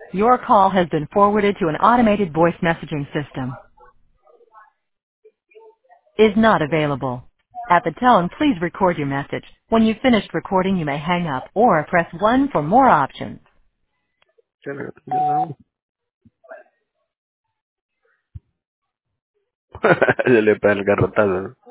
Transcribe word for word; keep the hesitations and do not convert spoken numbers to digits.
Your call has been forwarded to an automated voice messaging system. Is not available. At the tone, please record your message. When you've finished recording, you may hang up or press one for more options. Tiene que tener algo. Se le pega el garrotazo, ¿no?